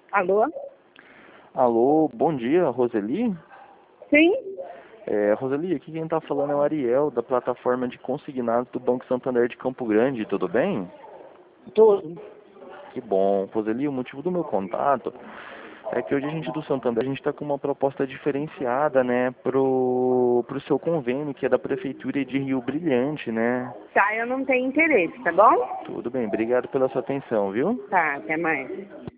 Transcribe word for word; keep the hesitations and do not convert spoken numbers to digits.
Alô? Alô, bom dia, Roseli? Sim? É, Roseli, aqui quem está falando é o Ariel, da plataforma de consignados do Banco Santander de Campo Grande, tudo bem? Tudo. Que bom. Roseli, o motivo do meu contato é que hoje a gente do Santander, a gente está com uma proposta diferenciada, né, pro, pro seu convênio, que é da Prefeitura de Rio Brilhante, né? Tá, eu não tenho interesse, tá bom? Tudo bem, obrigado pela sua atenção, viu? Tá, até mais.